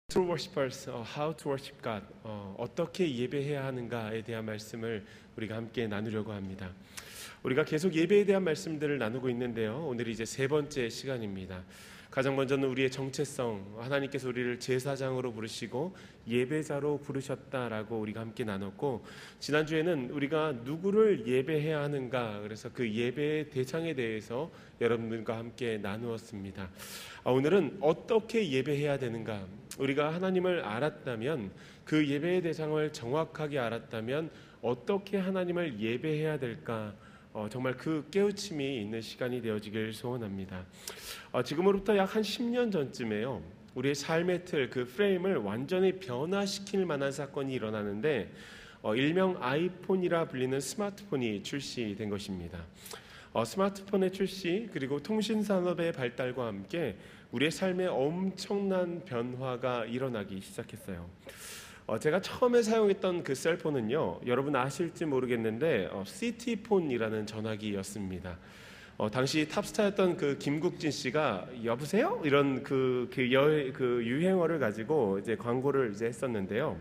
True Worshipers, How to Worship God, 어떻게 예배해야 하는가에 대한 말씀을 우리가 함께 나누려고 합니다. 우리가 계속 예배에 대한 말씀들을 나누고 있는데요. 오늘이 이제 세 번째 시간입니다. 가장 먼저는 우리의 정체성, 하나님께서 우리를 제사장으로 부르시고 예배자로 부르셨다라고 우리가 함께 나눴고, 지난주에는 우리가 누구를 예배해야 하는가, 그래서 그 예배의 대상에 대해서 여러분들과 함께 나누었습니다. 오늘은 어떻게 예배해야 되는가, 우리가 하나님을 알았다면, 그 예배의 대상을 정확하게 알았다면 어떻게 하나님을 예배해야 될까, 정말 그 깨우침이 있는 시간이 되어지길 소원합니다. 지금으로부터 약 한 10년 전쯤에요, 우리의 삶의 틀, 그 프레임을 완전히 변화시킬 만한 사건이 일어나는데, 일명 아이폰이라 불리는 스마트폰이 출시된 것입니다. 스마트폰의 출시, 그리고 통신산업의 발달과 함께 우리의 삶에 엄청난 변화가 일어나기 시작했어요. 제가 처음에 사용했던 그 셀폰은요, 여러분 아실지 모르겠는데 시티폰이라는 전화기였습니다. 당시 탑스타였던 그 김국진 씨가 여보세요? 이런 그 유행어를 가지고 이제 광고를 이제 했었는데요.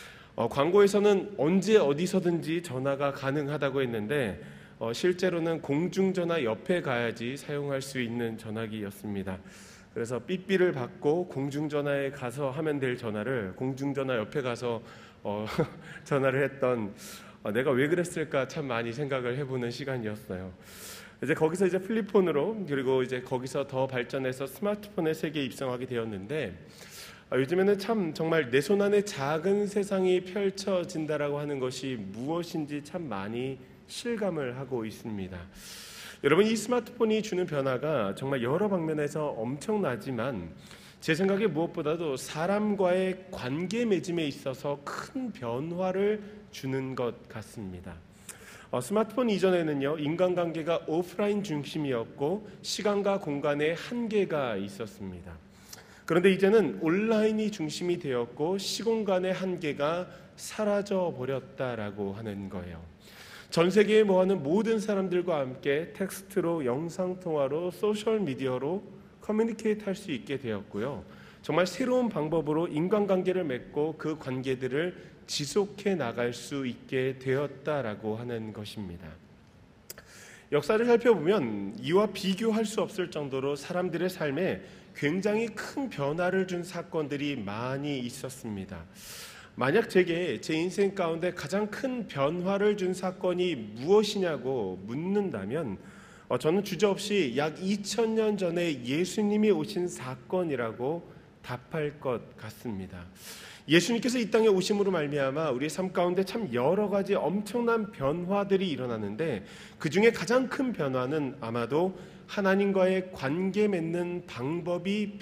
광고에서는 언제 어디서든지 전화가 가능하다고 했는데, 실제로는 공중전화 옆에 가야지 사용할 수 있는 전화기였습니다. 그래서 삐삐를 받고 공중전화에 가서 하면 될 전화를 공중전화 옆에 가서 전화를 했던, 내가 왜 그랬을까 참 많이 생각을 해보는 시간이었어요. 이제 거기서 이제 플립폰으로, 그리고 이제 거기서 더 발전해서 스마트폰의 세계에 입성하게 되었는데, 요즘에는 참 정말 내 손 안에 작은 세상이 펼쳐진다라고 하는 것이 무엇인지 참 많이 실감을 하고 있습니다. 여러분, 이 스마트폰이 주는 변화가 정말 여러 방면에서 엄청나지만, 제 생각에 무엇보다도 사람과의 관계 맺음에 있어서 큰 변화를 주는 것 같습니다. 스마트폰 이전에는요, 인간관계가 오프라인 중심이었고 시간과 공간에 한계가 있었습니다. 그런데 이제는 온라인이 중심이 되었고 시공간의 한계가 사라져 버렸다라고 하는 거예요. 전 세계에 모아는 모든 사람들과 함께 텍스트로, 영상통화로, 소셜미디어로 커뮤니케이트 할 수 있게 되었고요. 정말 새로운 방법으로 인간관계를 맺고 그 관계들을 지속해 나갈 수 있게 되었다라고 하는 것입니다. 역사를 살펴보면 이와 비교할 수 없을 정도로 사람들의 삶에 굉장히 큰 변화를 준 사건들이 많이 있었습니다. 만약 제게 제 인생 가운데 가장 큰 변화를 준 사건이 무엇이냐고 묻는다면, 저는 주저없이 약 2000년 전에 예수님이 오신 사건이라고 답할 것 같습니다. 예수님께서 이 땅에 오심으로 말미암아 우리의 삶 가운데 참 여러 가지 엄청난 변화들이 일어나는데, 그 중에 가장 큰 변화는 아마도 하나님과의 관계 맺는 방법이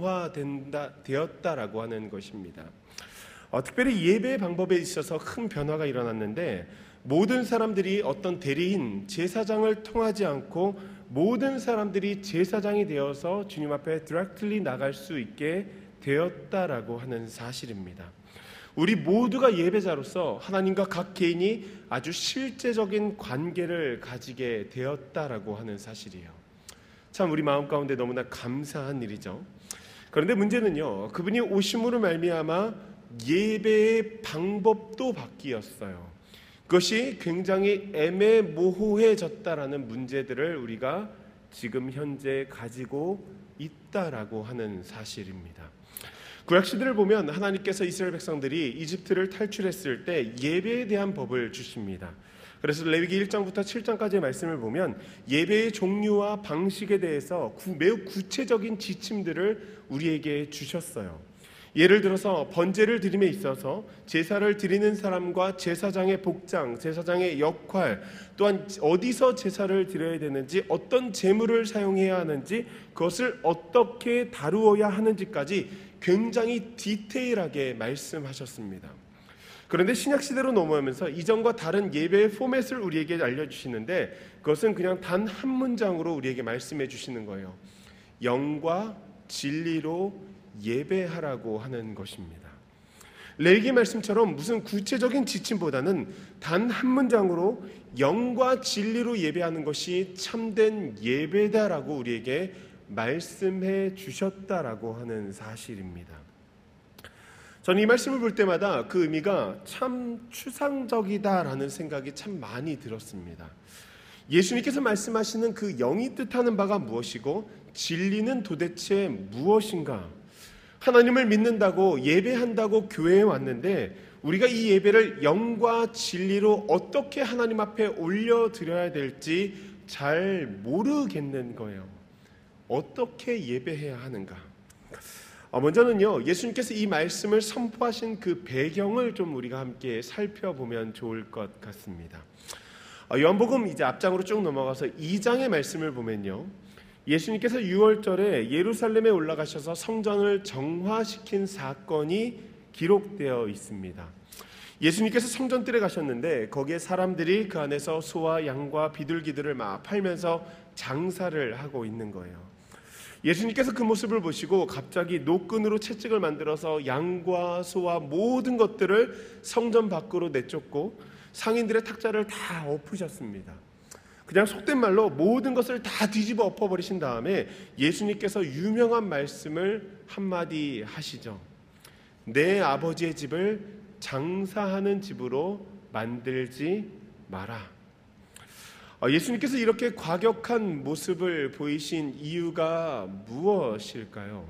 변화되었다라고 하는 것입니다. 특별히 예배 방법에 있어서 큰 변화가 일어났는데, 모든 사람들이 어떤 대리인, 제사장을 통하지 않고 모든 사람들이 제사장이 되어서 주님 앞에 디렉틀리 나갈 수 있게 되었다라고 하는 사실입니다. 우리 모두가 예배자로서 하나님과 각 개인이 아주 실제적인 관계를 가지게 되었다라고 하는 사실이에요. 참 우리 마음 가운데 너무나 감사한 일이죠. 그런데 문제는요, 그분이 오심으로 말미암아 예배의 방법도 바뀌었어요. 그것이 굉장히 애매모호해졌다라는 문제들을 우리가 지금 현재 가지고 있다라고 하는 사실입니다. 구약시대를 보면 하나님께서 이스라엘 백성들이 이집트를 탈출했을 때 예배에 대한 법을 주십니다. 그래서 레위기 1장부터 7장까지의 말씀을 보면 예배의 종류와 방식에 대해서 매우 구체적인 지침들을 우리에게 주셨어요. 예를 들어서 번제를 드림에 있어서 제사를 드리는 사람과 제사장의 복장, 제사장의 역할, 또한 어디서 제사를 드려야 되는지, 어떤 제물을 사용해야 하는지, 그것을 어떻게 다루어야 하는지까지 굉장히 디테일하게 말씀하셨습니다. 그런데 신약시대로 넘어오면서 이전과 다른 예배의 포맷을 우리에게 알려주시는데, 그것은 그냥 단 한 문장으로 우리에게 말씀해 주시는 거예요. 영과 진리로 예배하라고 하는 것입니다. 레위기 말씀처럼 무슨 구체적인 지침보다는 단 한 문장으로 영과 진리로 예배하는 것이 참된 예배다라고 우리에게 말씀해 주셨다라고 하는 사실입니다. 저는 이 말씀을 볼 때마다 그 의미가 참 추상적이다라는 생각이 참 많이 들었습니다. 예수님께서 말씀하시는 그 영이 뜻하는 바가 무엇이고 진리는 도대체 무엇인가? 하나님을 믿는다고 예배한다고 교회에 왔는데 우리가 이 예배를 영과 진리로 어떻게 하나님 앞에 올려드려야 될지 잘 모르겠는 거예요. 어떻게 예배해야 하는가? 먼저는요, 예수님께서 이 말씀을 선포하신 그 배경을 좀 우리가 함께 살펴보면 좋을 것 같습니다. 요한복음 이제 앞장으로 쭉 넘어가서 2장의 말씀을 보면요, 예수님께서 6월절에 예루살렘에 올라가셔서 성전을 정화시킨 사건이 기록되어 있습니다. 예수님께서 성전뜰에 가셨는데 거기에 사람들이 그 안에서 소와 양과 비둘기들을 막 팔면서 장사를 하고 있는 거예요. 예수님께서 그 모습을 보시고 갑자기 노끈으로 채찍을 만들어서 양과 소와 모든 것들을 성전 밖으로 내쫓고 상인들의 탁자를 다 엎으셨습니다. 그냥 속된 말로 모든 것을 다 뒤집어 엎어버리신 다음에 예수님께서 유명한 말씀을 한마디 하시죠. 내 아버지의 집을 장사하는 집으로 만들지 마라. 예수님께서 이렇게 과격한 모습을 보이신 이유가 무엇일까요?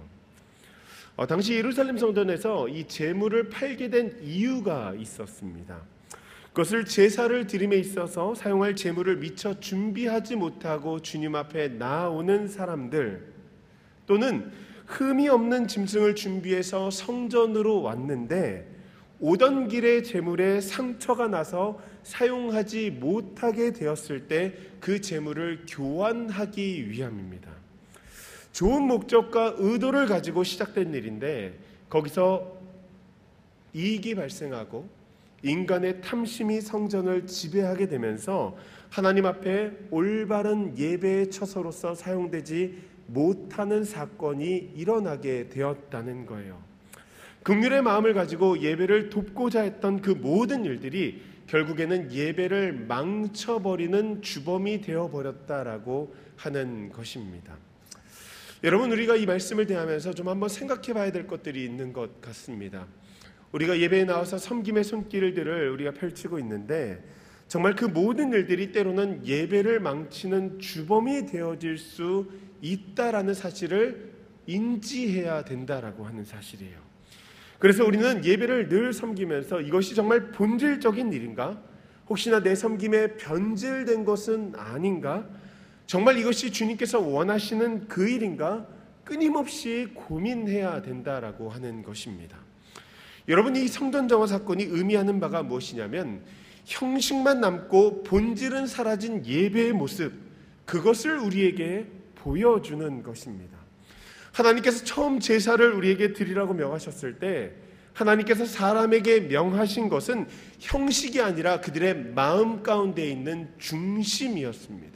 당시 예루살렘 성전에서 이 제물을 팔게 된 이유가 있었습니다. 그것을 제사를 드림에 있어서 사용할 제물을 미처 준비하지 못하고 주님 앞에 나오는 사람들, 또는 흠이 없는 짐승을 준비해서 성전으로 왔는데 오던 길에 제물에 상처가 나서 사용하지 못하게 되었을 때 그 제물을 교환하기 위함입니다. 좋은 목적과 의도를 가지고 시작된 일인데 거기서 이익이 발생하고 인간의 탐심이 성전을 지배하게 되면서 하나님 앞에 올바른 예배의 처소로서 사용되지 못하는 사건이 일어나게 되었다는 거예요. 긍휼의 마음을 가지고 예배를 돕고자 했던 그 모든 일들이 결국에는 예배를 망쳐버리는 주범이 되어버렸다라고 하는 것입니다. 여러분, 우리가 이 말씀을 대하면서 좀 한번 생각해 봐야 될 것들이 있는 것 같습니다. 우리가 예배에 나와서 섬김의 손길들을 우리가 펼치고 있는데 정말 그 모든 일들이 때로는 예배를 망치는 주범이 되어질 수 있다라는 사실을 인지해야 된다라고 하는 사실이에요. 그래서 우리는 예배를 늘 섬기면서 이것이 정말 본질적인 일인가? 혹시나 내 섬김에 변질된 것은 아닌가? 정말 이것이 주님께서 원하시는 그 일인가? 끊임없이 고민해야 된다라고 하는 것입니다. 여러분, 이 성전 정화 사건이 의미하는 바가 무엇이냐면 형식만 남고 본질은 사라진 예배의 모습, 그것을 우리에게 보여주는 것입니다. 하나님께서 처음 제사를 우리에게 드리라고 명하셨을 때 하나님께서 사람에게 명하신 것은 형식이 아니라 그들의 마음 가운데 있는 중심이었습니다.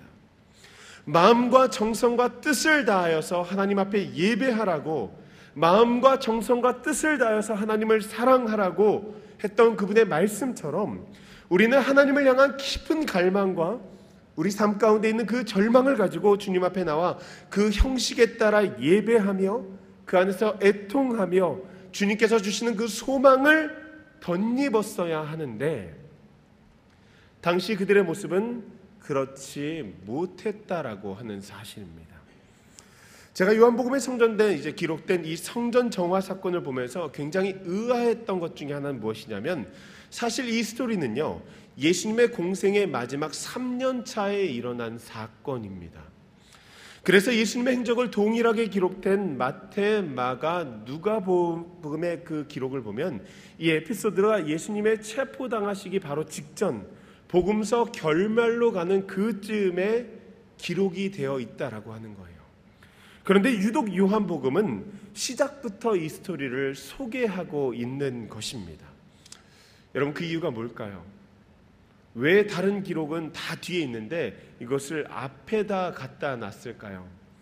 마음과 정성과 뜻을 다하여서 하나님 앞에 예배하라고, 마음과 정성과 뜻을 다하여서 하나님을 사랑하라고 했던 그분의 말씀처럼 우리는 하나님을 향한 깊은 갈망과 우리 삶 가운데 있는 그 절망을 가지고 주님 앞에 나와 그 형식에 따라 예배하며 그 안에서 애통하며 주님께서 주시는 그 소망을 덧입었어야 하는데 당시 그들의 모습은 그렇지 못했다라고 하는 사실입니다. 제가 요한복음에 이제 기록된 이 성전 정화 사건을 보면서 굉장히 의아했던 것 중에 하나는 무엇이냐면 사실 이 스토리는요, 예수님의 공생의 마지막 3년 차에 일어난 사건입니다. 그래서 예수님의 행적을 동일하게 기록된 마태, 마가, 누가복음의 그 기록을 보면 이 에피소드가 예수님의 체포당하시기 바로 직전 복음서 결말로 가는 그쯤에 기록이 되어 있다라고 하는 거예요. 그런데 유독 요한복음은 시작부터 이 스토리를 소개하고 있는 것입니다. 여러분, 그 이유가 뭘까요? 왜 다른 기록은 다 뒤에 있는데 이것을 앞에다 갖다 놨을까요?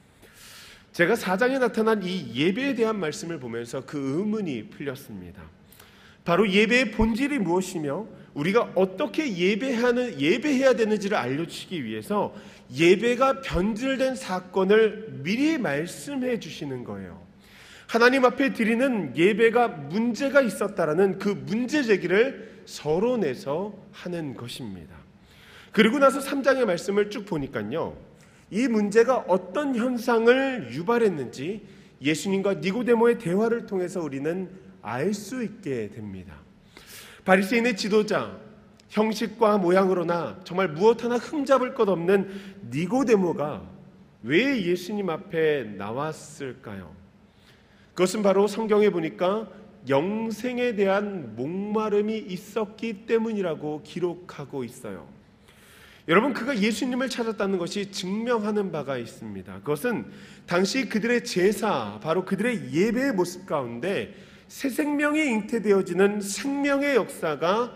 제가 4장에 나타난 이 예배에 대한 말씀을 보면서 그 의문이 풀렸습니다. 바로 예배의 본질이 무엇이며 우리가 어떻게 예배해야 되는지를 알려주시기 위해서 예배가 변질된 사건을 미리 말씀해 주시는 거예요. 하나님 앞에 드리는 예배가 문제가 있었다라는 그 문제 제기를 서론에서 하는 것입니다. 그리고 나서 3장의 말씀을 쭉 보니까요, 이 문제가 어떤 현상을 유발했는지 예수님과 니고데모의 대화를 통해서 우리는 알 수 있게 됩니다. 바리새인의 지도자, 형식과 모양으로나 정말 무엇 하나 흠잡을 것 없는 니고데모가 왜 예수님 앞에 나왔을까요? 그것은 바로 성경에 보니까 영생에 대한 목마름이 있었기 때문이라고 기록하고 있어요. 여러분, 그가 예수님을 찾았다는 것이 증명하는 바가 있습니다. 그것은 당시 그들의 제사, 바로 그들의 예배의 모습 가운데 새 생명이 잉태되어지는 생명의 역사가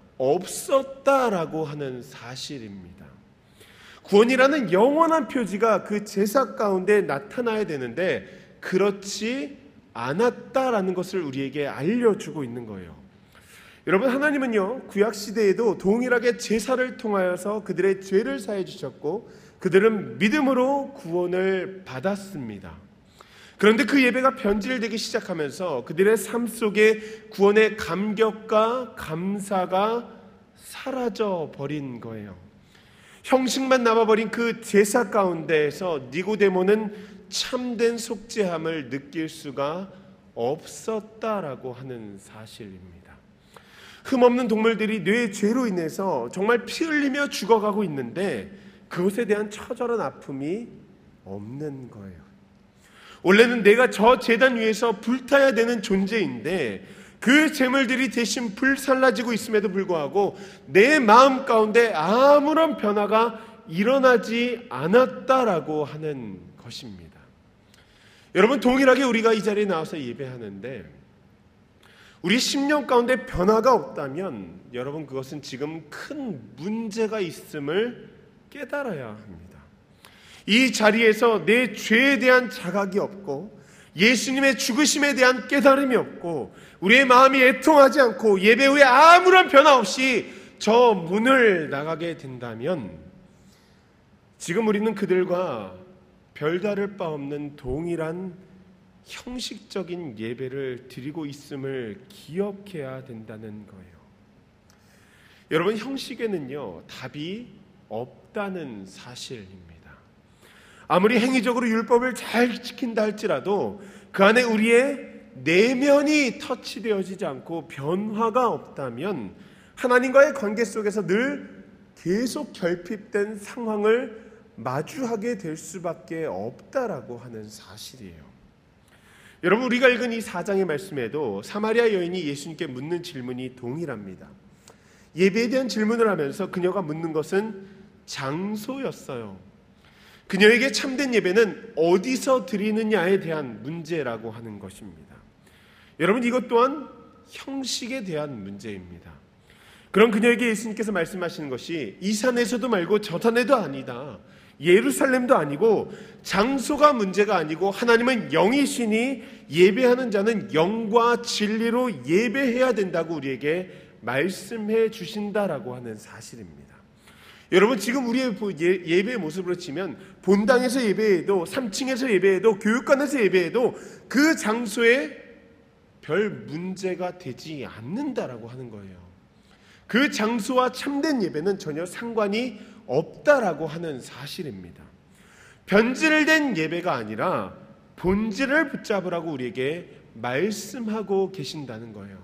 없었다라고 하는 사실입니다. 구원이라는 영원한 표지가 그 제사 가운데 나타나야 되는데 그렇지 않았다라는 것을 우리에게 알려주고 있는 거예요. 여러분, 하나님은요, 구약시대에도 동일하게 제사를 통하여서 그들의 죄를 사해 주셨고 그들은 믿음으로 구원을 받았습니다. 그런데 그 예배가 변질되기 시작하면서 그들의 삶 속에 구원의 감격과 감사가 사라져 버린 거예요. 형식만 남아버린 그 제사 가운데에서 니고데모는 참된 속죄함을 느낄 수가 없었다라고 하는 사실입니다. 흠없는 동물들이 뇌의 죄로 인해서 정말 피 흘리며 죽어가고 있는데 그것에 대한 처절한 아픔이 없는 거예요. 원래는 내가 저 제단 위에서 불타야 되는 존재인데 그 제물들이 대신 불살라지고 있음에도 불구하고 내 마음 가운데 아무런 변화가 일어나지 않았다라고 하는 것입니다. 여러분, 동일하게 우리가 이 자리에 나와서 예배하는데 우리 심령 가운데 변화가 없다면 여러분, 그것은 지금 큰 문제가 있음을 깨달아야 합니다. 이 자리에서 내 죄에 대한 자각이 없고 예수님의 죽으심에 대한 깨달음이 없고 우리의 마음이 애통하지 않고 예배 후에 아무런 변화 없이 저 문을 나가게 된다면 지금 우리는 그들과 별다를 바 없는 동일한 형식적인 예배를 드리고 있음을 기억해야 된다는 거예요. 여러분, 형식에는요, 답이 없다는 사실입니다. 아무리 행위적으로 율법을 잘 지킨다 할지라도 그 안에 우리의 내면이 터치되어지지 않고 변화가 없다면 하나님과의 관계 속에서 늘 계속 결핍된 상황을 마주하게 될 수밖에 없다라고 하는 사실이에요. 여러분, 우리가 읽은 이 4장의 말씀에도 사마리아 여인이 예수님께 묻는 질문이 동일합니다. 예배에 대한 질문을 하면서 그녀가 묻는 것은 장소였어요. 그녀에게 참된 예배는 어디서 드리느냐에 대한 문제라고 하는 것입니다. 여러분, 이것 또한 형식에 대한 문제입니다. 그럼 그녀에게 예수님께서 말씀하시는 것이 이 산에서도 말고 저 산에도 아니다, 예루살렘도 아니고 장소가 문제가 아니고 하나님은 영이시니 예배하는 자는 영과 진리로 예배해야 된다고 우리에게 말씀해 주신다라고 하는 사실입니다. 여러분, 지금 우리의 예배의 모습으로 치면 본당에서 예배해도 3층에서 예배해도 교육관에서 예배해도 그 장소에 별 문제가 되지 않는다라고 하는 거예요. 그 장소와 참된 예배는 전혀 상관이 없다라고 하는 사실입니다. 변질된 예배가 아니라 본질을 붙잡으라고 우리에게 말씀하고 계신다는 거예요.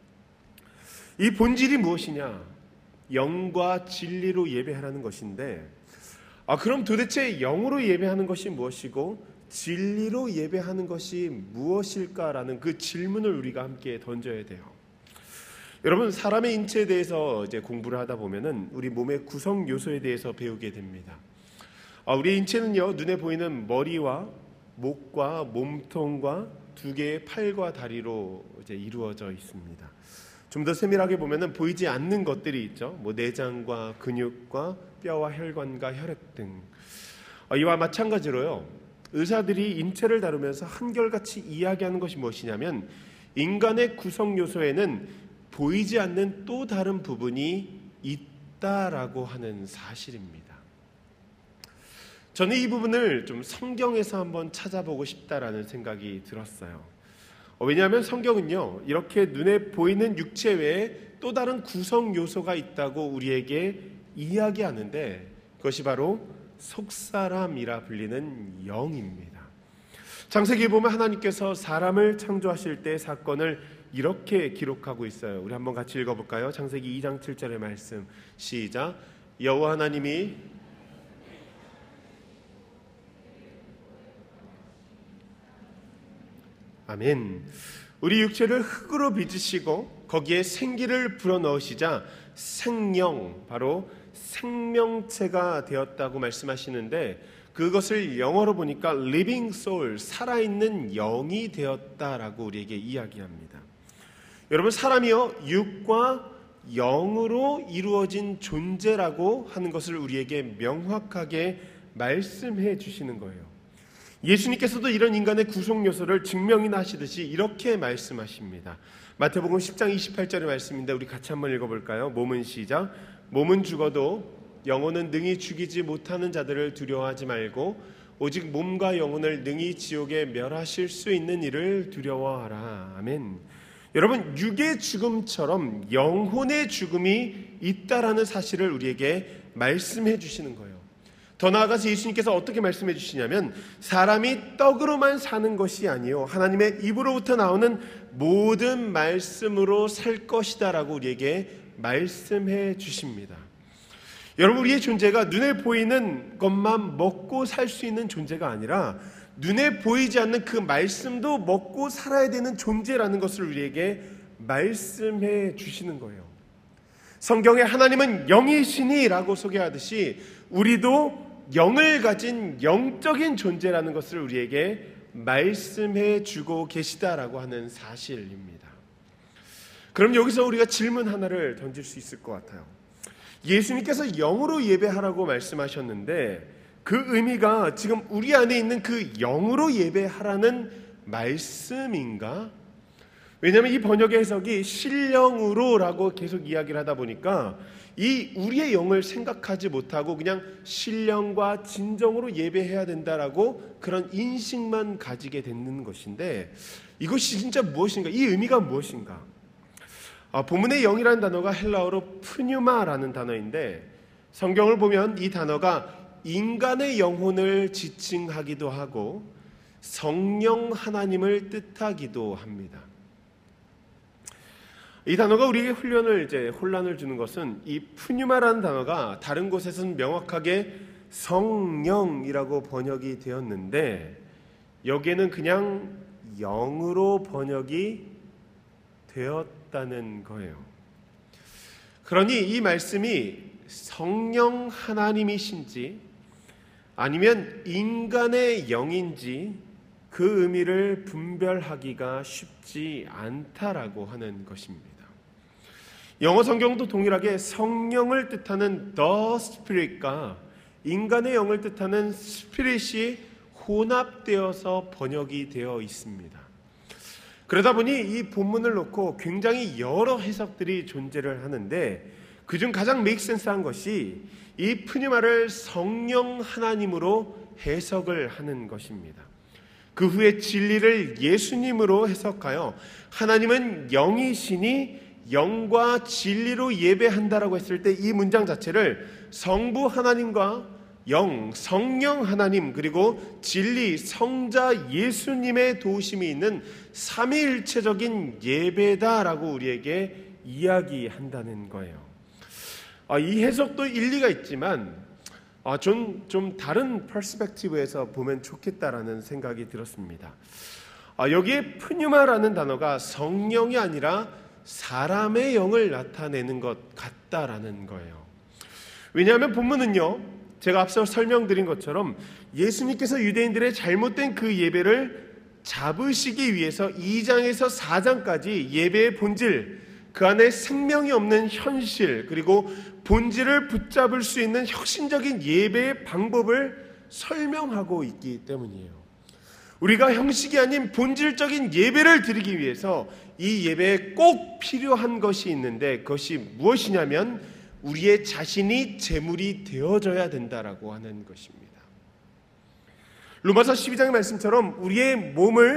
이 본질이 무엇이냐? 영과 진리로 예배하라는 것인데, 그럼 도대체 영으로 예배하는 것이 무엇이고 진리로 예배하는 것이 무엇일까라는 그 질문을 우리가 함께 던져야 돼요. 여러분, 사람의 인체에 대해서 이제 공부를 하다 보면은 우리 몸의 구성 요소에 대해서 배우게 됩니다. 우리 인체는요, 눈에 보이는 머리와 목과 몸통과 두 개의 팔과 다리로 이제 이루어져 있습니다. 좀 더 세밀하게 보면은 보이지 않는 것들이 있죠. 내장과 근육과 뼈와 혈관과 혈액 등. 이와 마찬가지로요, 의사들이 인체를 다루면서 한결같이 이야기하는 것이 무엇이냐면 인간의 구성 요소에는 보이지 않는 또 다른 부분이 있다라고 하는 사실입니다. 저는 이 부분을 좀 성경에서 한번 찾아보고 싶다라는 생각이 들었어요. 왜냐하면 성경은요, 이렇게 눈에 보이는 육체 외에 또 다른 구성 요소가 있다고 우리에게 이야기하는데 그것이 바로 속사람이라 불리는 영입니다. 창세기에 보면 하나님께서 사람을 창조하실 때 사건을 이렇게 기록하고 있어요. 우리 한번 같이 읽어볼까요? 창세기 2장 7절의 말씀 시작. 여호와 하나님이 아멘. 우리 육체를 흙으로 빚으시고 거기에 생기를 불어넣으시자 생령, 바로 생명체가 되었다고 말씀하시는데 그것을 영어로 보니까 living soul, 살아있는 영이 되었다라고 우리에게 이야기합니다. 여러분, 사람이요 육과 영으로 이루어진 존재라고 하는 것을 우리에게 명확하게 말씀해 주시는 거예요. 예수님께서도 이런 인간의 구속 요소를 증명이나 하시듯이 이렇게 말씀하십니다. 마태복음 10장 28절의 말씀인데 우리 같이 한번 읽어볼까요? 몸은 시작. 몸은 죽어도 영혼은 능히 죽이지 못하는 자들을 두려워하지 말고 오직 몸과 영혼을 능히 지옥에 멸하실 수 있는 이를 두려워하라. 아멘. 여러분, 육의 죽음처럼 영혼의 죽음이 있다라는 사실을 우리에게 말씀해 주시는 거예요. 더 나아가서 예수님께서 어떻게 말씀해 주시냐면 사람이 떡으로만 사는 것이 아니요 하나님의 입으로부터 나오는 모든 말씀으로 살 것이다 라고 우리에게 말씀해 주십니다. 여러분, 우리의 존재가 눈에 보이는 것만 먹고 살 수 있는 존재가 아니라 눈에 보이지 않는 그 말씀도 먹고 살아야 되는 존재라는 것을 우리에게 말씀해 주시는 거예요. 성경에 하나님은 영이시니 라고 소개하듯이 우리도 영을 가진 영적인 존재라는 것을 우리에게 말씀해 주고 계시다라고 하는 사실입니다. 그럼 여기서 우리가 질문 하나를 던질 수 있을 것 같아요. 예수님께서 영으로 예배하라고 말씀하셨는데 그 의미가 지금 우리 안에 있는 그 영으로 예배하라는 말씀인가? 왜냐하면 이 번역의 해석이 신령으로라고 계속 이야기를 하다 보니까 이 우리의 영을 생각하지 못하고 그냥 신령과 진정으로 예배해야 된다라고 그런 인식만 가지게 되는 것인데 이것이 진짜 무엇인가? 이 의미가 무엇인가? 본문의 영이라는 단어가 헬라어로 프뉴마라는 단어인데 성경을 보면 이 단어가 인간의 영혼을 지칭하기도 하고 성령 하나님을 뜻하기도 합니다. 이 단어가 우리에게 혼란을 주는 것은 이 푸뉴마라는 단어가 다른 곳에서는 명확하게 성령이라고 번역이 되었는데 여기에는 그냥 영으로 번역이 되었다는 거예요. 그러니 이 말씀이 성령 하나님이신지 아니면 인간의 영인지 그 의미를 분별하기가 쉽지 않다라고 하는 것입니다. 영어 성경도 동일하게 성령을 뜻하는 the spirit과 인간의 영을 뜻하는 spirit이 혼합되어서 번역이 되어 있습니다. 그러다 보니 이 본문을 놓고 굉장히 여러 해석들이 존재를 하는데 그중 가장 make sense한 것이 이 푸니마를 성령 하나님으로 해석을 하는 것입니다. 그 후에 진리를 예수님으로 해석하여 하나님은 영이시니 영과 진리로 예배한다라고 했을 때 이 문장 자체를 성부 하나님과 영, 성령 하나님 그리고 진리, 성자 예수님의 도우심이 있는 삼위일체적인 예배다라고 우리에게 이야기한다는 거예요. 이 해석도 일리가 있지만 좀 다른 퍼스펙티브에서 보면 좋겠다라는 생각이 들었습니다. 여기에 푸뉴마라는 단어가 성령이 아니라 사람의 영을 나타내는 것 같다라는 거예요. 왜냐하면 본문은요, 제가 앞서 설명드린 것처럼 예수님께서 유대인들의 잘못된 그 예배를 잡으시기 위해서 2장에서 4장까지 예배의 본질, 그 안에 생명이 없는 현실, 그리고 본질을 붙잡을 수 있는 혁신적인 예배의 방법을 설명하고 있기 때문이에요. 우리가 형식이 아닌 본질적인 예배를 드리기 위해서 이 예배에 꼭 필요한 것이 있는데 그것이 무엇이냐면 우리의 자신이 제물이 되어져야 된다라고 하는 것입니다. 로마서 12장의 말씀처럼 우리의 몸을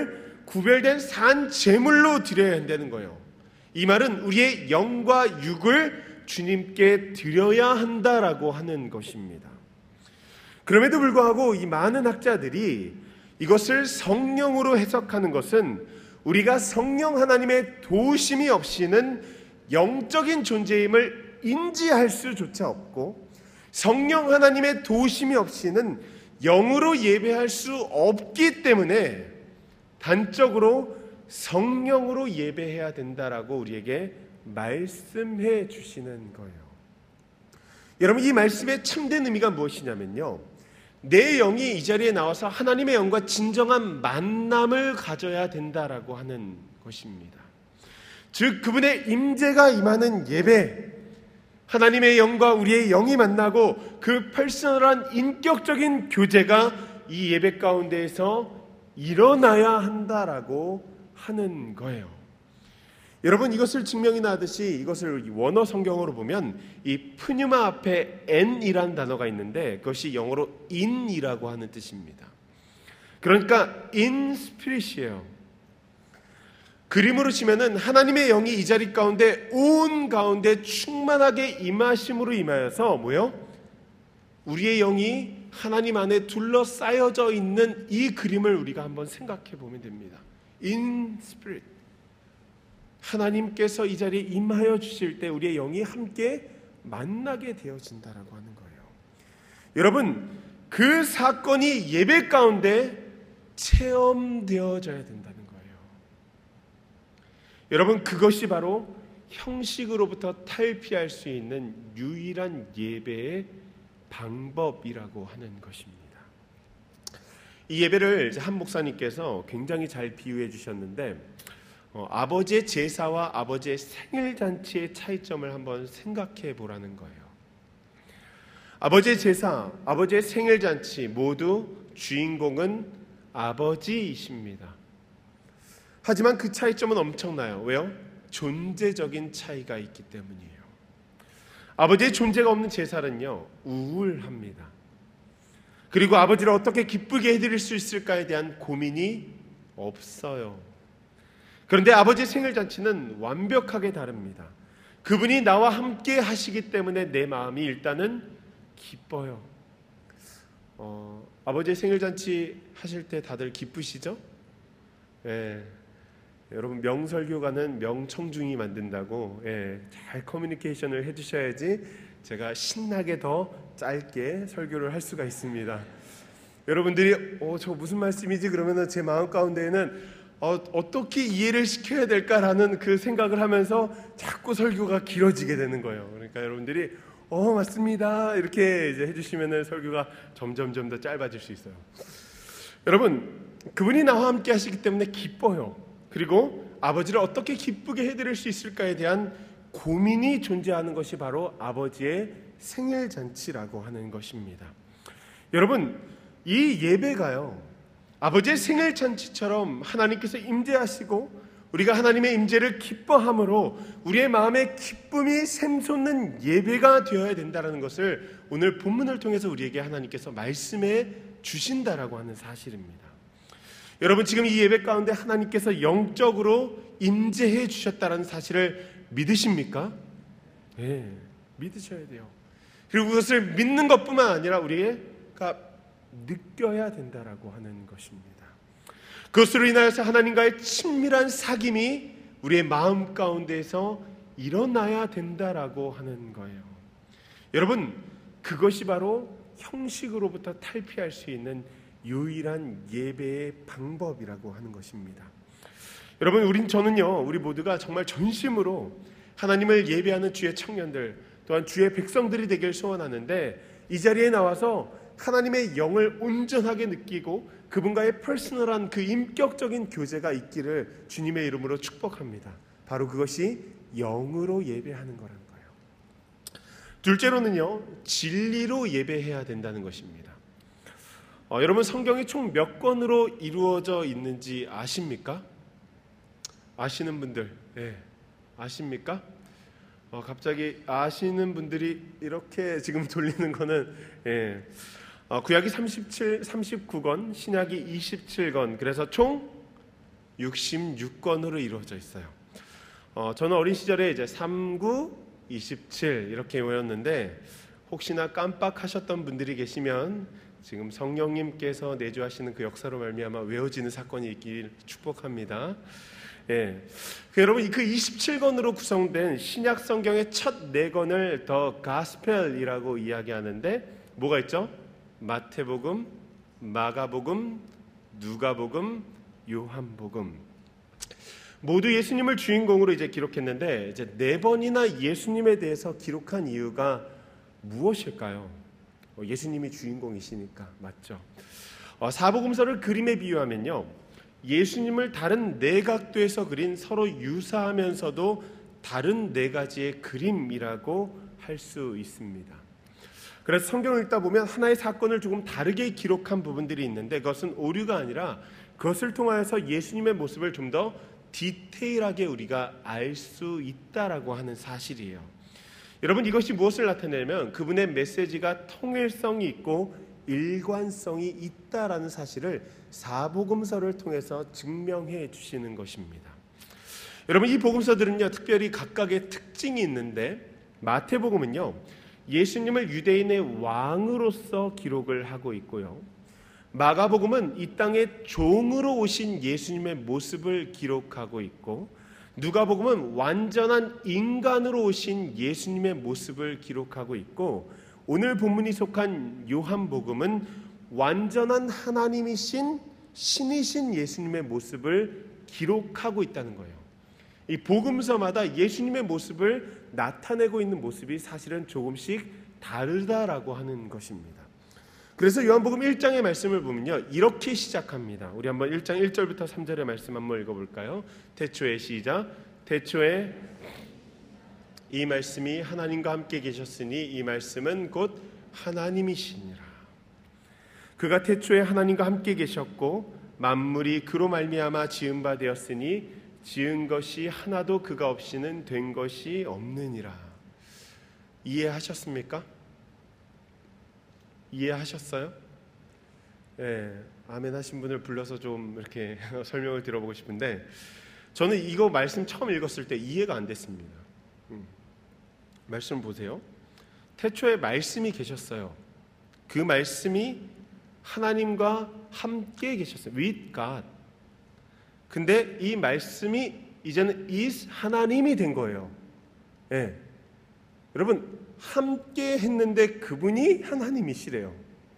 구별된 산 제물로 드려야 한다는 거예요. 이 말은 우리의 영과 육을 주님께 드려야 한다라고 하는 것입니다. 그럼에도 불구하고 이 많은 학자들이 이것을 성령으로 해석하는 것은 우리가 성령 하나님의 도우심이 없이는 영적인 존재임을 인지할 수조차 없고, 성령 하나님의 도우심이 없이는 영으로 예배할 수 없기 때문에 단적으로 성령으로 예배해야 된다라고 우리에게 말씀해 주시는 거예요. 여러분, 이 말씀의 참된 의미가 무엇이냐면요, 내 영이 이 자리에 나와서 하나님의 영과 진정한 만남을 가져야 된다라고 하는 것입니다. 즉 그분의 임재가 임하는 예배, 하나님의 영과 우리의 영이 만나고 그 퍼스널한 인격적인 교제가 이 예배 가운데에서 일어나야 한다라고 하는 거예요. 여러분, 이것을 증명이나 하듯이 이것을 원어 성경으로 보면 이 푸뉴마 앞에 n이라는 단어가 있는데 그것이 영어로 in이라고 하는 뜻입니다. 그러니까 in spirit이에요. 그림으로 치면은 하나님의 영이 이 자리 가운데 온 가운데 충만하게 임하심으로 임하여서 뭐요? 우리의 영이 하나님 안에 둘러싸여져 있는 이 그림을 우리가 한번 생각해 보면 됩니다. in spirit. 하나님께서 이 자리에 임하여 주실 때 우리의 영이 함께 만나게 되어진다라고 하는 거예요. 여러분, 그 사건이 예배 가운데 체험되어져야 된다는 거예요. 여러분, 그것이 바로 형식으로부터 탈피할 수 있는 유일한 예배의 방법이라고 하는 것입니다. 이 예배를 한 목사님께서 굉장히 잘 비유해 주셨는데 아버지의 제사와 아버지의 생일잔치의 차이점을 한번 생각해 보라는 거예요. 아버지의 제사, 아버지의 생일잔치 모두 주인공은 아버지이십니다. 하지만 그 차이점은 엄청나요. 왜요? 존재적인 차이가 있기 때문이에요. 아버지의 존재가 없는 제사는요, 우울합니다. 그리고 아버지를 어떻게 기쁘게 해드릴 수 있을까에 대한 고민이 없어요. 그런데 아버지의 생일잔치는 완벽하게 다릅니다. 그분이 나와 함께 하시기 때문에 내 마음이 일단은 기뻐요. 아버지의 생일잔치 하실 때 다들 기쁘시죠? 예. 여러분, 명설교가는 명청중이 만든다고 잘 커뮤니케이션을 해주셔야지 제가 신나게 더 짧게 설교를 할 수가 있습니다. 여러분들이 저 무슨 말씀이지? 그러면 제 마음 가운데에는 어떻게 이해를 시켜야 될까라는 그 생각을 하면서 자꾸 설교가 길어지게 되는 거예요. 그러니까 여러분들이 맞습니다 이렇게 이제 해주시면 설교가 점점 더 짧아질 수 있어요. 여러분, 그분이 나와 함께 하시기 때문에 기뻐요. 그리고 아버지를 어떻게 기쁘게 해드릴 수 있을까에 대한 고민이 존재하는 것이 바로 아버지의 생일잔치라고 하는 것입니다. 여러분, 이 예배가요, 아버지의 생일잔치처럼 하나님께서 임재하시고 우리가 하나님의 임재를 기뻐함으로 우리의 마음에 기쁨이 샘솟는 예배가 되어야 된다는 것을 오늘 본문을 통해서 우리에게 하나님께서 말씀해 주신다라고 하는 사실입니다. 여러분, 지금 이 예배 가운데 하나님께서 영적으로 임재해 주셨다는 사실을 믿으십니까? 네, 믿으셔야 돼요. 그리고 그것을 믿는 것뿐만 아니라 우리가 느껴야 된다라고 하는 것입니다. 그것으로 인하여서 하나님과의 친밀한 사귐이 우리의 마음 가운데에서 일어나야 된다라고 하는 거예요. 여러분, 그것이 바로 형식으로부터 탈피할 수 있는 유일한 예배의 방법이라고 하는 것입니다. 여러분, 저는요, 우리 모두가 정말 전심으로 하나님을 예배하는 주의 청년들, 또한 주의 백성들이 되길 소원하는데, 이 자리에 나와서 하나님의 영을 온전하게 느끼고 그분과의 퍼스널한 그 인격적인 교제가 있기를 주님의 이름으로 축복합니다. 바로 그것이 영으로 예배하는 거라는 거예요. 둘째로는요, 진리로 예배해야 된다는 것입니다. 여러분, 성경이 총 몇 권으로 이루어져 있는지 아십니까? 아시는 분들, 아십니까? 갑자기 아시는 분들이 이렇게 지금 돌리는 거는, 구약이 39권, 신약이 27권, 그래서 총 66권으로 이루어져 있어요. 저는 어린 시절에 이제 39, 27 이렇게 외웠는데 혹시나 깜빡하셨던 분들이 계시면 지금 성령님께서 내주하시는 그 역사로 말미암아 외워지는 사건이 있길 축복합니다. 예. 여러분 그 27권으로 구성된 신약 성경의 첫 4권을 더 가스펠이라고 이야기하는데 뭐가 있죠? 마태복음, 마가복음, 누가복음, 요한복음. 모두 예수님을 주인공으로 이제 기록했는데 이제 4번이나 예수님에 대해서 기록한 이유가 무엇일까요? 예수님이 주인공이시니까 맞죠. 사복음서를 그림에 비유하면요, 예수님을 다른 4각도에서 그린 서로 유사하면서도 다른 4가지의 그림이라고 할 수 있습니다. 그래서 성경을 읽다 보면 하나의 사건을 조금 다르게 기록한 부분들이 있는데 그것은 오류가 아니라 그것을 통하여서 예수님의 모습을 좀 더 디테일하게 우리가 알 수 있다라고 하는 사실이에요. 여러분 이것이 무엇을 나타내냐면 그분의 메시지가 통일성이 있고 일관성이 있다라는 사실을 사복음서를 통해서 증명해 주시는 것입니다. 여러분 이 복음서들은요 특별히 각각의 특징이 있는데 마태복음은요 예수님을 유대인의 왕으로서 기록을 하고 있고요, 마가복음은 이 땅에 종으로 오신 예수님의 모습을 기록하고 있고, 누가복음은 완전한 인간으로 오신 예수님의 모습을 기록하고 있고, 오늘 본문이 속한 요한복음은 완전한 하나님이신 신이신 예수님의 모습을 기록하고 있다는 거예요. 이 복음서마다 예수님의 모습을 나타내고 있는 모습이 사실은 조금씩 다르다라고 하는 것입니다. 그래서 요한복음 1장의 말씀을 보면요 이렇게 시작합니다. 우리 한번 1장 1절부터 3절의 말씀 한번 읽어볼까요? 태초에 시작. 태초에 이 말씀이 하나님과 함께 계셨으니 이 말씀은 곧 하나님이시니라. 그가 태초에 하나님과 함께 계셨고 만물이 그로 말미암아 지은 바 되었으니 지은 것이 하나도 그가 없이는 된 것이 없느니라. 이해하셨습니까? 이해하셨어요? 네, 아멘 하신 분을 불러서 좀 이렇게 설명을 들어보고 싶은데 저는 이거 말씀 처음 읽었을 때 이해가 안 됐습니다. 말씀 보세요. 태초에 말씀이 계셨어요. 그 말씀이 하나님과 함께 계셨어요. With God. 근데 이 말씀이 이제는 is 하나님이 된 거예요. 네. 여러분 함께 했는데 그분이 하나님이시래요.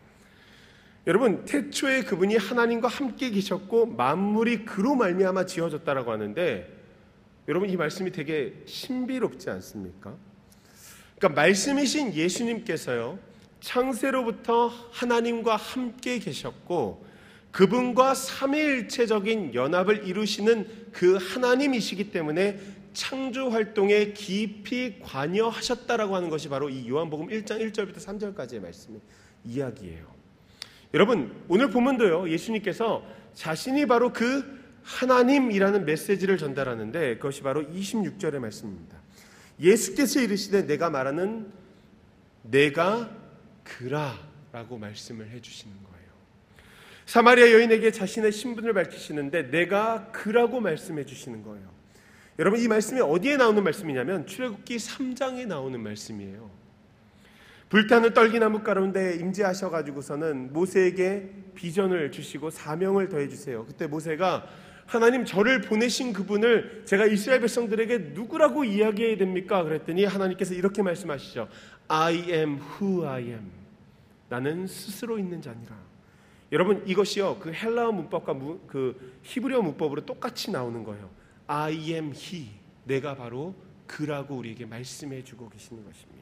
여러분 태초에 그분이 하나님과 함께 계셨고 만물이 그로 말미암아 지어졌다라고 하는데 여러분 이 말씀이 되게 신비롭지 않습니까? 그러니까 말씀이신 예수님께서요 창세로부터 하나님과 함께 계셨고 그분과 삼위일체적인 연합을 이루시는 그 하나님이시기 때문에 창조 활동에 깊이 관여하셨다라고 하는 것이 바로 이 요한복음 1장 1절부터 3절까지의 말씀의 이야기예요. 여러분 오늘 본문도요 예수님께서 자신이 바로 그 하나님이라는 메시지를 전달하는데 그것이 바로 26절의 말씀입니다. 예수께서 이르시되 내가 말하는 내가 그라라고 말씀을 해주시는 거예요. 사마리아 여인에게 자신의 신분을 밝히시는데 내가 그라고 말씀해 주시는 거예요. 여러분 이 말씀이 어디에 나오는 말씀이냐면 출애굽기 3장에 나오는 말씀이에요. 불타는 떨기나무 가운데 임재하셔가지고서는 모세에게 비전을 주시고 사명을 더해주세요. 그때 모세가 하나님 저를 보내신 그분을 제가 이스라엘 백성들에게 누구라고 이야기해야 됩니까? 그랬더니 하나님께서 이렇게 말씀하시죠. I am who I am. 나는 스스로 있는 자니라. 여러분 이것이요 그 헬라어 문법과 그 히브리어 문법으로 똑같이 나오는 거예요. I am he. 내가 바로 그라고 우리에게 말씀해 주고 계시는 것입니다.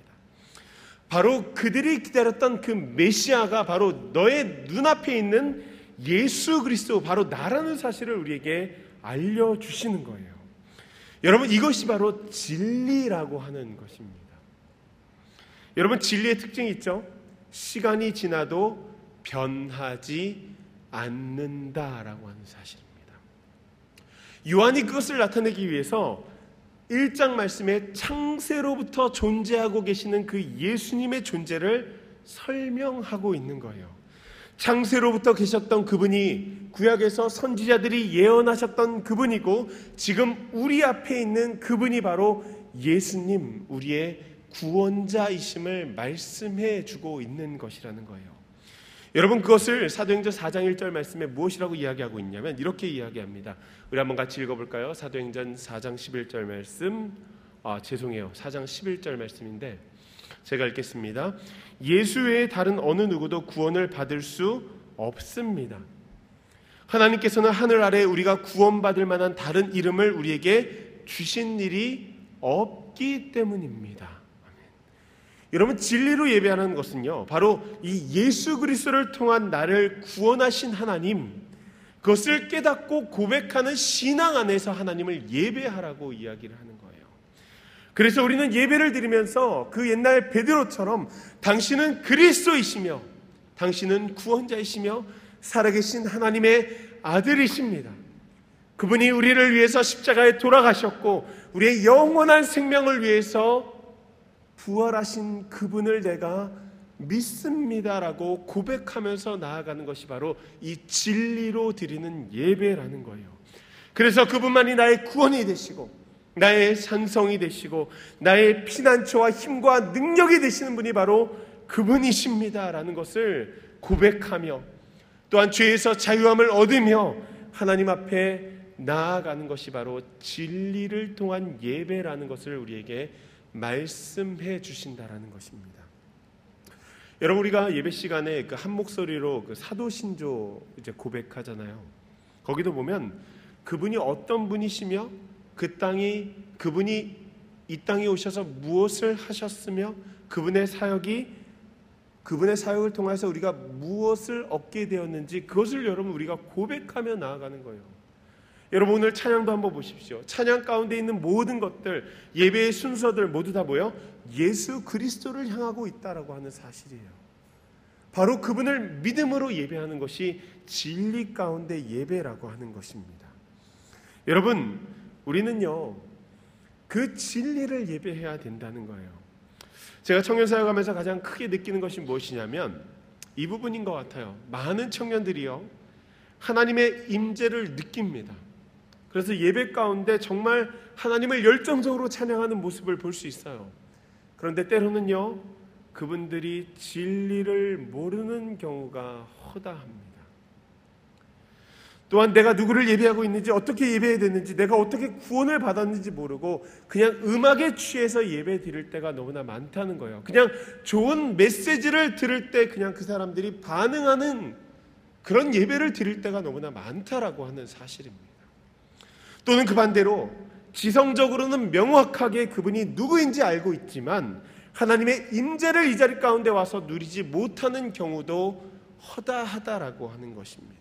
바로 그들이 기다렸던 그 메시아가 바로 너의 눈앞에 있는 예수 그리스도 바로 나라는 사실을 우리에게 알려주시는 거예요. 여러분 이것이 바로 진리라고 하는 것입니다. 여러분 진리의 특징이 있죠. 시간이 지나도 변하지 않는다라고 하는 사실입니다. 요한이 그것을 나타내기 위해서 1장 말씀에 창세로부터 존재하고 계시는 그 예수님의 존재를 설명하고 있는 거예요. 창세로부터 계셨던 그분이 구약에서 선지자들이 예언하셨던 그분이고 지금 우리 앞에 있는 그분이 바로 예수님, 우리의 구원자이심을 말씀해 주고 있는 것이라는 거예요. 여러분, 그것을 사도행전 4장 1절 말씀에 무엇이라고 이야기하고 있냐면 이렇게 이야기합니다. 우리 한번 같이 읽어볼까요? 사도행전 4장 11절 말씀. 4장 11절 말씀인데 제가 읽겠습니다. 예수 외에 다른 어느 누구도 구원을 받을 수 없습니다. 하나님께서는 하늘 아래 우리가 구원받을 만한 다른 이름을 우리에게 주신 일이 없기 때문입니다. 여러분, 진리로 예배하는 것은요, 바로 이 예수 그리스도를 통한 나를 구원하신 하나님, 그것을 깨닫고 고백하는 신앙 안에서 하나님을 예배하라고 이야기를 하는 거예요. 그래서 우리는 예배를 드리면서 그 옛날 베드로처럼 당신은 그리스도이시며 당신은 구원자이시며 살아계신 하나님의 아들이십니다. 그분이 우리를 위해서 십자가에 돌아가셨고 우리의 영원한 생명을 위해서 부활하신 그분을 내가 믿습니다라고 고백하면서 나아가는 것이 바로 이 진리로 드리는 예배라는 거예요. 그래서 그분만이 나의 구원이 되시고 나의 산성이 되시고 나의 피난처와 힘과 능력이 되시는 분이 바로 그분이십니다라는 것을 고백하며 또한 죄에서 자유함을 얻으며 하나님 앞에 나아가는 것이 바로 진리를 통한 예배라는 것을 우리에게 말씀해 주신다라는 것입니다. 여러분, 우리가 예배 시간에 그 한 목소리로 그 사도신조 이제 고백하잖아요. 거기도 보면 그분이 어떤 분이시며 그분이 이 땅에 오셔서 무엇을 하셨으며 그분의 사역을 통해서 우리가 무엇을 얻게 되었는지 그것을 여러분 우리가 고백하며 나아가는 거예요. 여러분, 오늘 찬양도 한번 보십시오. 찬양 가운데 있는 모든 것들, 예배의 순서들 모두 다 뭐예요? 예수 그리스도를 향하고 있다라고 하는 사실이에요. 바로 그분을 믿음으로 예배하는 것이 진리 가운데 예배라고 하는 것입니다. 여러분, 우리는요 그 진리를 예배해야 된다는 거예요. 제가 청년사역하면서 가장 크게 느끼는 것이 무엇이냐면 이 부분인 것 같아요. 많은 청년들이요 하나님의 임재를 느낍니다. 그래서 예배 가운데 정말 하나님을 열정적으로 찬양하는 모습을 볼 수 있어요. 그런데 때로는요 그분들이 진리를 모르는 경우가 허다합니다. 또한 내가 누구를 예배하고 있는지, 어떻게 예배해야 되는지, 내가 어떻게 구원을 받았는지 모르고 그냥 음악에 취해서 예배 드릴 때가 너무나 많다는 거예요. 그냥 좋은 메시지를 들을 때 그냥 그 사람들이 반응하는 그런 예배를 드릴 때가 너무나 많다라고 하는 사실입니다. 또는 그 반대로 지성적으로는 명확하게 그분이 누구인지 알고 있지만 하나님의 임재를 이 자리 가운데 와서 누리지 못하는 경우도 허다하다라고 하는 것입니다.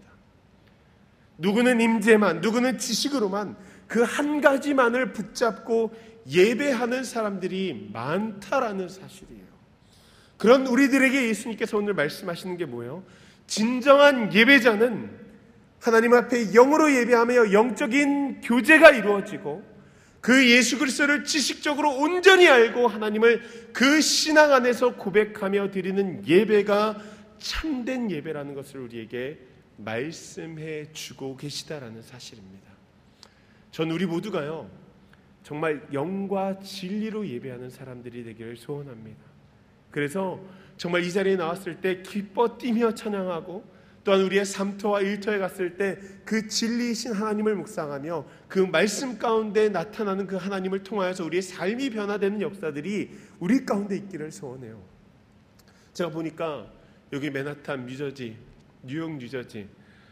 누구는 임재만, 누구는 지식으로만 그 한 가지만을 붙잡고 예배하는 사람들이 많다라는 사실이에요. 그런 우리들에게 예수님께서 오늘 말씀하시는 게 뭐예요? 진정한 예배자는 하나님 앞에 영으로 예배하며 영적인 교제가 이루어지고 그 예수 그리스도를 지식적으로 온전히 알고 하나님을 그 신앙 안에서 고백하며 드리는 예배가 참된 예배라는 것을 우리에게 말씀해 주고 계시다라는 사실입니다. 전 우리 모두가요 정말 영과 진리로 예배하는 사람들이 되기를 소원합니다. 그래서 정말 이 자리에 나왔을 때 기뻐 뛰며 찬양하고 또한 우리의 삶터와 일터에 갔을 때 그 진리이신 하나님을 묵상하며 그 말씀 가운데 나타나는 그 하나님을 통하여서 우리의 삶이 변화되는 역사들이 우리 가운데 있기를 소원해요. 제가 보니까 여기 맨하탄, 뉴욕 뉴저지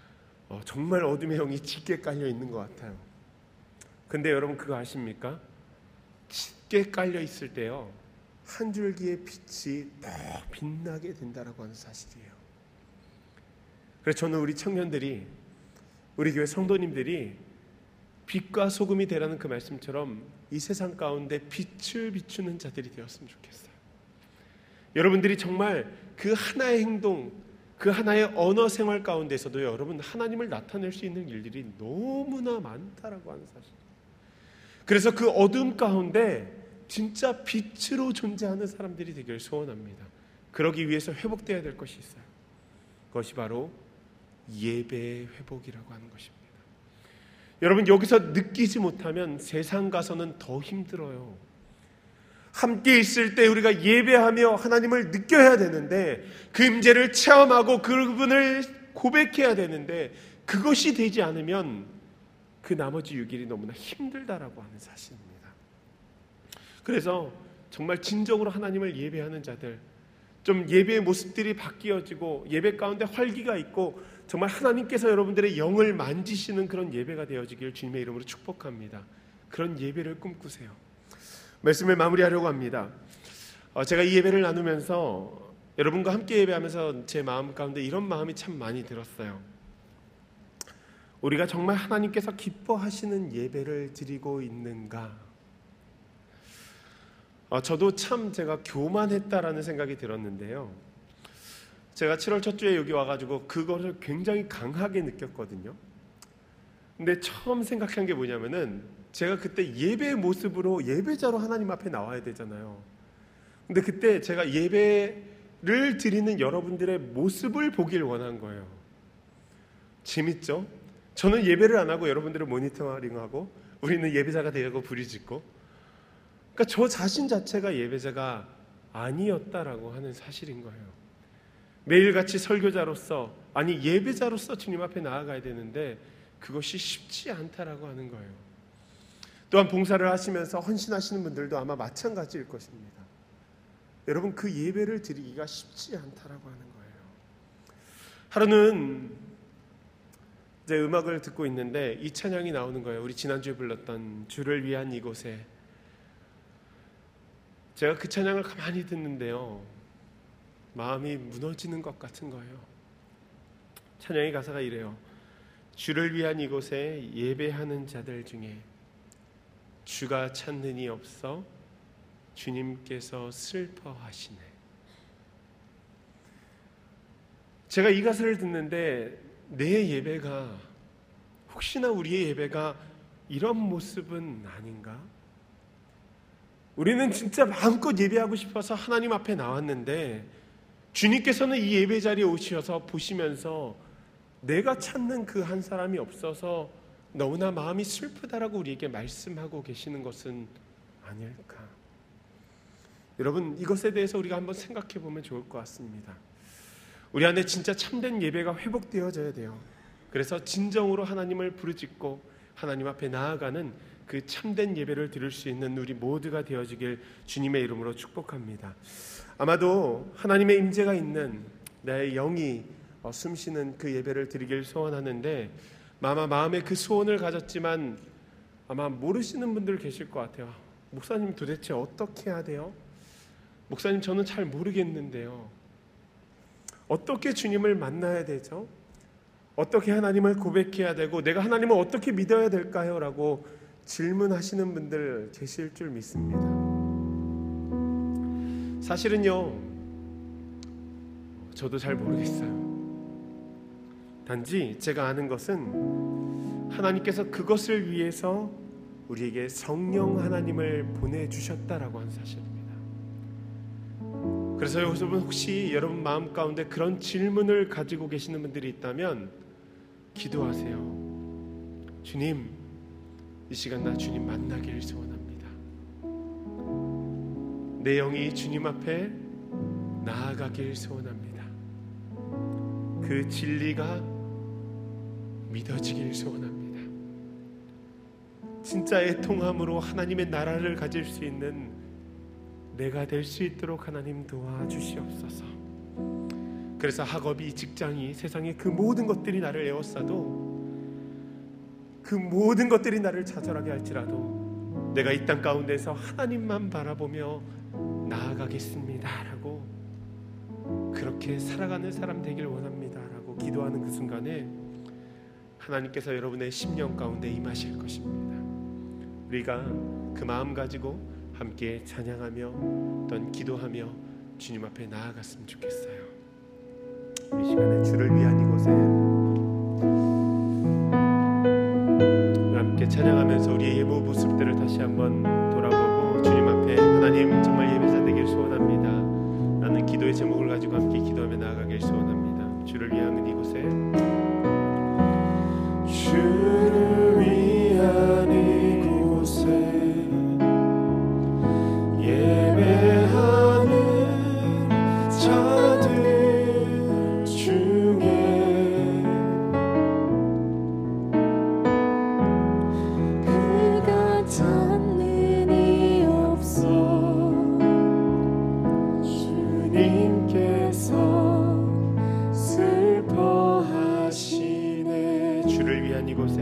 정말 어둠의 영이 짙게 깔려 있는 것 같아요. 근데 여러분 그거 아십니까? 짙게 깔려 있을 때요 한 줄기의 빛이 더 빛나게 된다라고 하는 사실이에요. 그래서 저는 우리 청년들이, 우리 교회 성도님들이 빛과 소금이 되라는 그 말씀처럼 이 세상 가운데 빛을 비추는 자들이 되었으면 좋겠어요. 여러분들이 정말 그 하나의 행동, 그 하나의 언어 생활 가운데서도 여러분 하나님을 나타낼 수 있는 일들이 너무나 많다라고 하는 사실. 그래서 그 어둠 가운데 진짜 빛으로 존재하는 사람들이 되기를 소원합니다. 그러기 위해서 회복되어야 될 것이 있어요. 그것이 바로 예배의 회복이라고 하는 것입니다. 여러분, 여기서 느끼지 못하면 세상 가서는 더 힘들어요. 함께 있을 때 우리가 예배하며 하나님을 느껴야 되는데, 그 임재를 체험하고 그분을 고백해야 되는데, 그것이 되지 않으면 그 나머지 6일이 너무나 힘들다라고 하는 사실입니다. 그래서 정말 진정으로 하나님을 예배하는 자들, 좀 예배의 모습들이 바뀌어지고 예배 가운데 활기가 있고 정말 하나님께서 여러분들의 영을 만지시는 그런 예배가 되어지길 주님의 이름으로 축복합니다. 그런 예배를 꿈꾸세요. 말씀을 마무리하려고 합니다. 제가 이 예배를 나누면서 여러분과 함께 예배하면서 제 마음 가운데 이런 마음이 참 많이 들었어요. 우리가 정말 하나님께서 기뻐하시는 예배를 드리고 있는가? 저도 참 제가 교만했다라는 생각이 들었는데요. 제가 7월 첫 주에 여기 와가지고 그거를 굉장히 강하게 느꼈거든요. 근데 처음 생각한 게 뭐냐면은, 제가 그때 예배의 모습으로 예배자로 하나님 앞에 나와야 되잖아요. 근데 그때 제가 예배를 드리는 여러분들의 모습을 보길 원한 거예요. 재밌죠? 저는 예배를 안 하고 여러분들을 모니터링하고 우리는 예배자가 되고 부르짖고, 그러니까 저 자신 자체가 예배자가 아니었다라고 하는 사실인 거예요. 매일같이 설교자로서, 아니 예배자로서 주님 앞에 나아가야 되는데 그것이 쉽지 않다라고 하는 거예요. 또한 봉사를 하시면서 헌신하시는 분들도 아마 마찬가지일 것입니다. 여러분, 그 예배를 드리기가 쉽지 않다라고 하는 거예요. 하루는 이제 음악을 듣고 있는데 이 찬양이 나오는 거예요. 우리 지난주에 불렀던 주를 위한 이곳에. 제가 그 찬양을 가만히 듣는데요, 마음이 무너지는 것 같은 거예요. 찬양의 가사가 이래요. 주를 위한 이곳에 예배하는 자들 중에 주가 찾는 이 없어 주님께서 슬퍼하시네. 제가 이 가사를 듣는데 내 예배가, 혹시나 우리의 예배가 이런 모습은 아닌가? 우리는 진짜 마음껏 예배하고 싶어서 하나님 앞에 나왔는데 주님께서는 이 예배 자리에 오셔서 보시면서 내가 찾는 그 한 사람이 없어서 너무나 마음이 슬프다라고 우리에게 말씀하고 계시는 것은 아닐까? 여러분, 이것에 대해서 우리가 한번 생각해 보면 좋을 것 같습니다. 우리 안에 진짜 참된 예배가 회복되어져야 돼요. 그래서 진정으로 하나님을 부르짖고 하나님 앞에 나아가는 그 참된 예배를 드릴 수 있는 우리 모두가 되어지길 주님의 이름으로 축복합니다. 아마도 하나님의 임재가 있는 나의 영이 숨쉬는 그 예배를 드리길 소원하는데, 아마 마음에 그 소원을 가졌지만 아마 모르시는 분들 계실 것 같아요. 목사님, 도대체 어떻게 해야 돼요? 목사님, 저는 잘 모르겠는데요. 어떻게 주님을 만나야 되죠? 어떻게 하나님을 고백해야 되고 내가 하나님을 어떻게 믿어야 될까요? 라고 질문하시는 분들 계실 줄 믿습니다. 사실은요, 저도 잘 모르겠어요. 단지 제가 아는 것은 하나님께서 그것을 위해서 우리에게 성령 하나님을 보내주셨다라고 하는 사실입니다. 그래서 여러분, 혹시 여러분 마음 가운데 그런 질문을 가지고 계시는 분들이 있다면 기도하세요. 주님, 이 시간 나 주님 만나기를 소원합니다. 내 영이 주님 앞에 나아가길 소원합니다. 그 진리가 믿어지길 소원합니다. 진짜 애통함으로 하나님의 나라를 가질 수 있는 내가 될 수 있도록 하나님 도와주시옵소서. 그래서 학업이, 직장이, 세상의 그 모든 것들이 나를 에워싸도, 그 모든 것들이 나를 좌절하게 할지라도 내가 이 땅 가운데서 하나님만 바라보며 나아가겠습니다 라고, 그렇게 살아가는 사람 되길 원합니다 라고 기도하는 그 순간에 하나님께서 여러분의 심령 가운데 임하실 것입니다. 우리가 그 마음 가지고 함께 찬양하며 또한 기도하며 주님 앞에 나아갔으면 좋겠어요. 이 시간에 주를 위한 이곳에 함께 찬양하면서 우리의 예배 모습들을 다시 한번 돌아보고 주님 앞에 하나님 정말 예배자 되길 소원합니다 라는 기도의 제목을 가지고 함께 기도하며 나아가길 소원합니다. 주를 위한 예배하는 자들 중에 그가 찾는 이 없어 주님께서 슬퍼하시네. 주를 위한 이곳에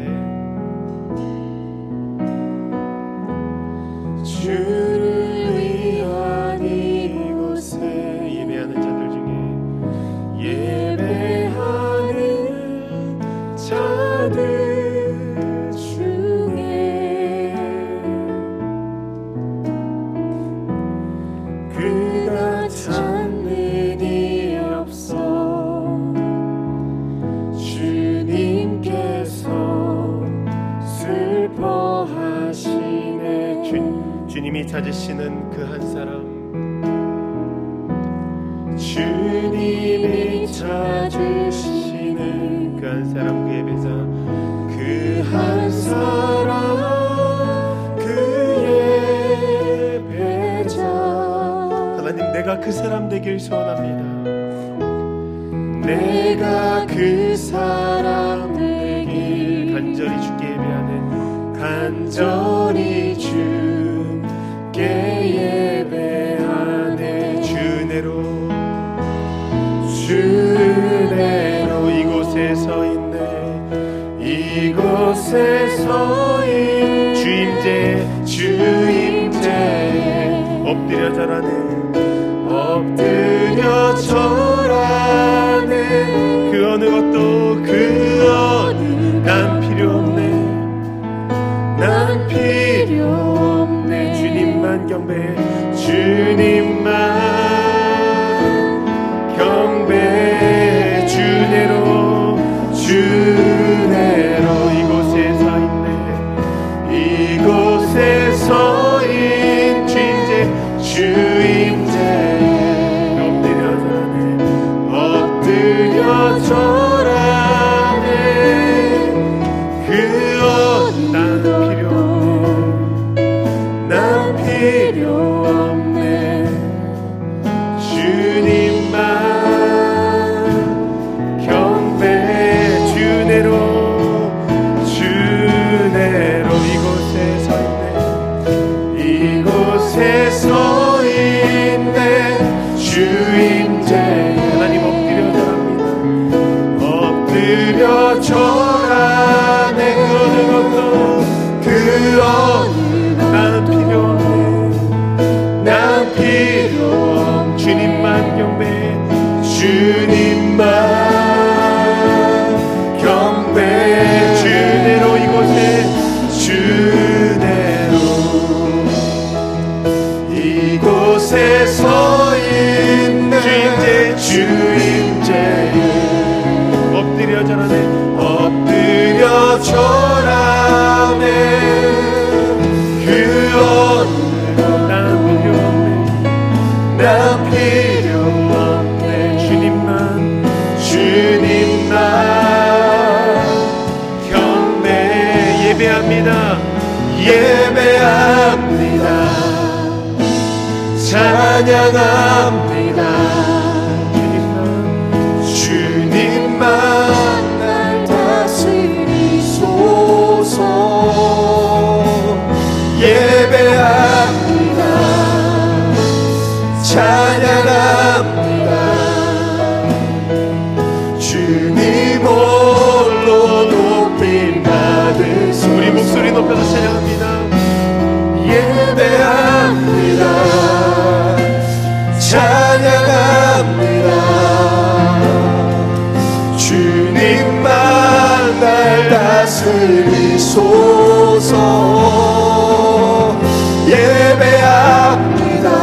주를 위한 이곳에 예배하는 자들 중에 예배하는 자들 중에 그가 찾는 이 없어 주님께서 슬퍼하시네. 주님이 찾으시는 그 한 사람, 주님이 찾으시는 그 한 사람, 그 예배자, 그 한 사람, 그 예배자. 하나님, 내가 그 사람 되길 소원합니다. 내가 그 사람 되길 간절히 주께 예배하는, 간절히 주께 예배하네. 주 은혜로 이곳에 서 있네. 이곳에 서 있네. 주임제에 엎드려 절하네. 엎드려 절하네. 그 어느 것도 그 어느 난 필요 없네. 난 필요 없네. 주님만 경배해. 주님만 경배해. 주내로 이곳에 서 있네. 이곳에 서 있는 주임제 엎드려 절하네. 엎드려 절하네. 그 어느 난 필요 없네. 난 필요 없네. 주님만 경배해. 주내로 이곳에 서 있네. 이곳에 서 있네. 주임제 하나님 엎드려 절합니다. 엎드려 절하네. 그 어느 난 필요 없네. 난 필요 없네. 주님만 경배해. 주님만 경배해. 주내로 이곳에 이곳에 서 있네. 주임제에 엎드려 절하네. 엎드려 절하네. 그 어느 난 필요 없네. 난 필요 없네. 주님만 경배해. 예배합니다. 찬양합니다. 주님만 날 다스리소서. 예배합니다. 찬양합니다. 주님 홀로 높임 받으소서. 우리 목소리 높여서 찬양합니다. 예배합니다. 찬양합니다. 주님만 날 다스리소서. 예배합니다.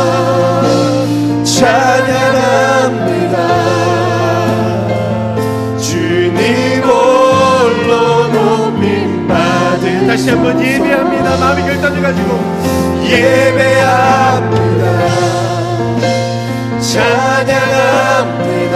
찬양합니다. 주님 홀로 높임 받은. 다시 한번 예배합니다. 마음이 결단해가지고 예배합니다. 찬양합니다.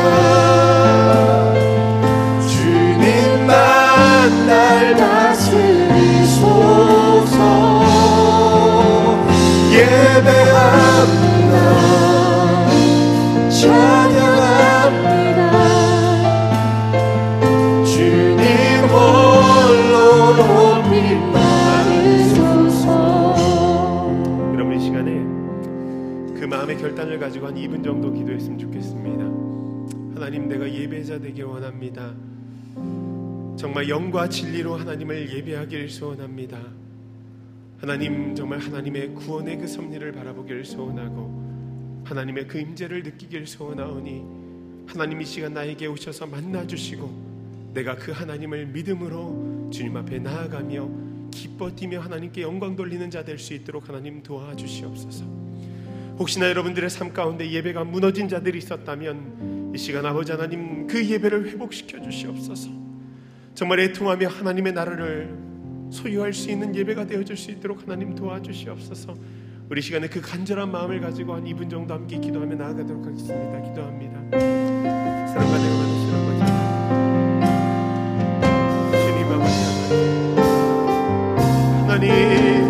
주님만 날 다스리소서. 예배 찬양합니다. 주님 홀로 높이 받으소서. 여러분 이 시간에 그 마음의 결단을 가지고 한 2분 정도 기도했으면 좋겠습니다. 하나님, 내가 예배자 되기 원합니다. 정말 영과 진리로 하나님을 예배하기를 소원합니다. 하나님, 정말 하나님의 구원의 그 섭리를 바라보기를 소원하고 하나님의 그 임재를 느끼기를 소원하오니 하나님 이 시간 나에게 오셔서 만나주시고 내가 그 하나님을 믿음으로 주님 앞에 나아가며 기뻐 뛰며 하나님께 영광 돌리는 자 될 수 있도록 하나님 도와주시옵소서. 혹시나 여러분들의 삶 가운데 예배가 무너진 자들이 있었다면 이 시간 아버지 하나님 그 예배를 회복시켜 주시옵소서. 정말 애통하며 하나님의 나라를 소유할 수 있는 예배가 되어줄 수 있도록 하나님 도와주시옵소서. 우리 시간에 그 간절한 마음을 가지고 한 2분 정도 함께 기도하며 나아가도록 하겠습니다. 기도합니다. 사랑과 내가 많으신 아버지 주님 아버지 하나님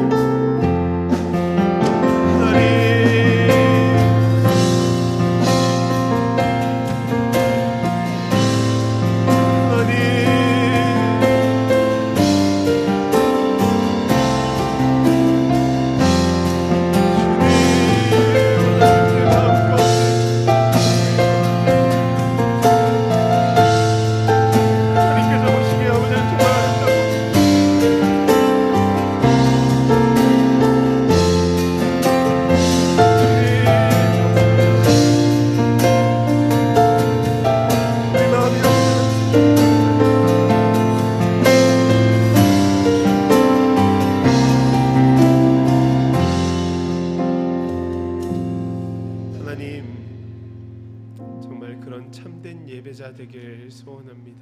되길 소원합니다.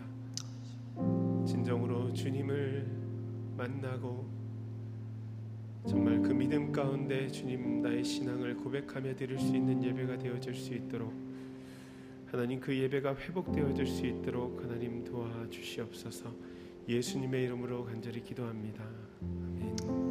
진정으로 주님을 만나고 정말 그 믿음 가운데 주님 나의 신앙을 고백하며 드릴 수 있는 예배가 되어질 수 있도록 하나님 그 예배가 회복되어질 수 있도록 하나님 도와주시옵소서. 예수님의 이름으로 간절히 기도합니다.